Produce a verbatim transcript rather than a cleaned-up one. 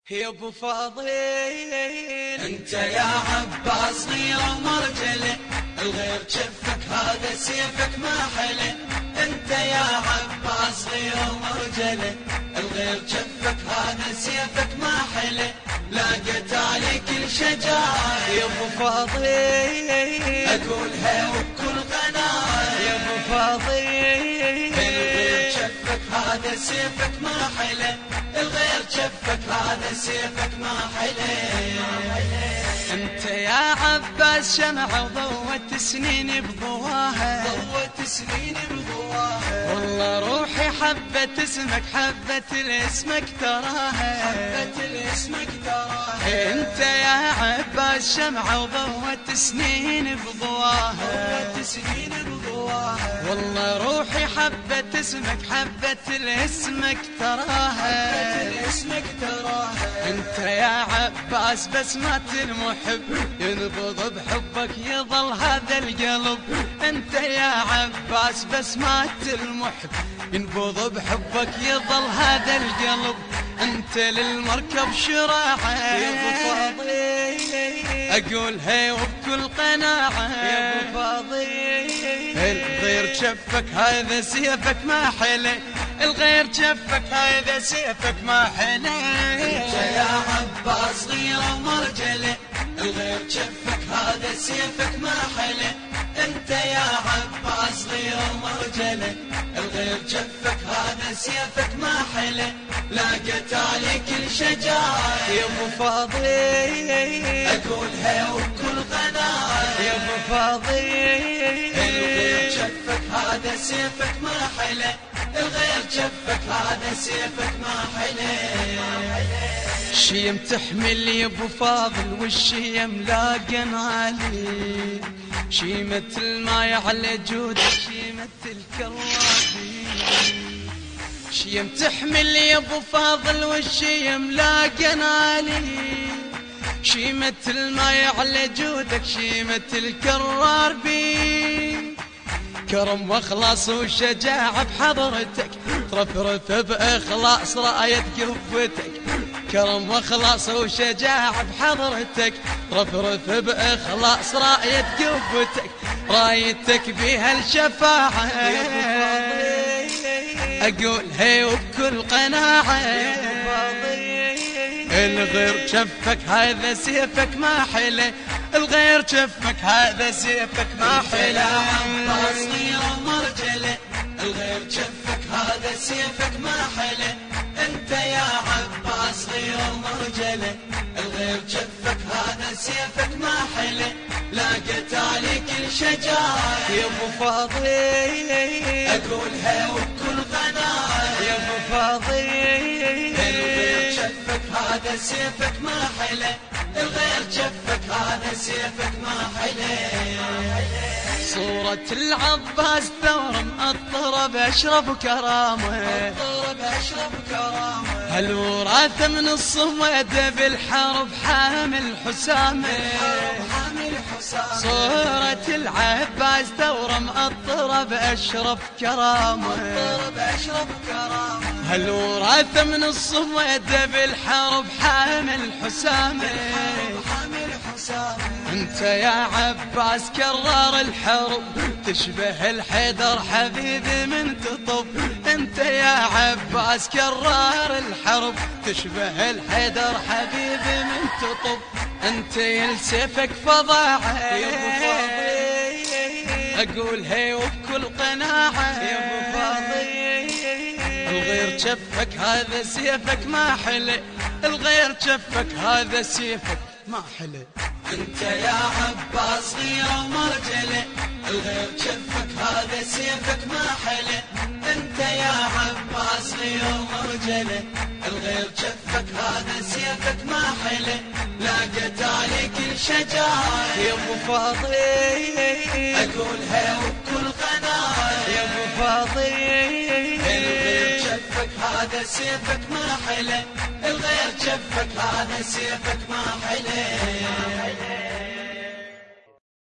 يا ابو فاضل انت يا عباس صغير ومرجله، الغير جفك هذا سيفك ما حله. انت يا عباس صغير ومرجله، الغير جفك هذا سيفك ما حله. لا قتالي كل شجاعه يا ابو فاضل، اقولها وبكل قناعه يا ابو فاضل. الغير جفك هذا سيفك ما حله، الغير جفك هذا سيفك ما حله. انت يا عباس شمعة وضوت سنين بضواها، ضوت سنين بضواها. والله روحي حبت اسمك، حبت لاسمك تراها، حبت لاسمك تراها. انت يا عباس شمعة وضوت سنين بضواها، ضوت سنين بضواها. والله روحي حبت اسمك، حبت لاسمك تراها، حبت لاسمك تراها. انت يا عباس بسمة المحب ينبض بحبك يظل هذا القلب. انت يا عباس بسمة المحب ينبض بحبك يظل هذا القلب. انت للمركب شراعة يا ابو فاضل، اقولها وبكل قناعة يا ابو فاضل. الغير شفك هذا سيفك ما حله، الغير شفك هذا سيفك ما حله. انت يا عباس صغير ومرجله، الغير شفك هذا سيفك ما حله. انت يا عباس صغير ومرجله، الغير جفك هذا سيفك ما حله. لا قتالي كل شجاعه يا ابو فاضل، اقولها وبكل قناعه يا ابو فاضل. الغير جفك هذا سيفك ما حله، الغير جفك هذا سيفك ما حله. شيم تحمل يا ابو فاضل والشيم لاقن علي، شيمة الماي على جودك شيمة الكرابي. شيم تحمل يا ابو فاضل والشيم لاقن علي، شيمة الماي على جودك شيمة الكرار بي. كرم واخلاص وشجاعة بحضرتك ترفرف باخلاص راية قوتك. كرم واخلاص وشجاعة بحضرتك ترفرف باخلاص راية قوتك. رايتك بها الشفاعة يا ابو فاضل، اقولها وبكل قناعة. يا ابو فاضل. الغير شفك هذا سيفك ما حله، الغير شفك هذا سيفك ما يا حله. عباس صغير ومرجله، الغير جفك هذا سيفك ما حله. انت يا عباس صغير ومرجله، الغير جفك هذا سيفك ما حله. لا قتالي كل شجاعه يا ابو فاضل، اقولها وبكل قناعه يا ابو فاضل. الغير جفك هذا سيفك ما حله، الغير جفك هذا سيفك ما حله. صورة العباس ثور مأطرة بأشرف كرامة، مأطرة بأشرف كرامة. هالوراثة من الصمد بالحرب حامل حسامة. حامل حسامة. صورة العباس ثور مأطرة بأشرف كرامة، مأطرة بأشرف كرامة. هالوراثة من الصمد بالحرب حامل حسامة. حامل حسامة. انت يا عباس كرار الحرب تشبه الحيدر حبيبي من تطب. انت يا عباس كرار الحرب تشبه الحيدر حبيبي من تطب. انت يلسفك فظاعة يا ابو فاضل، اقولها وبكل قناعة. يا ابو فاضل. الغير شفك هذا سيفك ما حله، الغير شفك هذا سيفك ما حله. انت يا عباس صغير ومرجله، الغير جفك هذا سيفك ما حله. انت يا عباس صغير ومرجله، الغير جفك هذا سيفك ما حله. لا قتالي كل شجاعه يا ابو فاضل، اقولها وبكل قناعه يا ابو فاضل. الغير جفك هذا سيفك ما حله، الغير جفك هذا سيفك ما حله.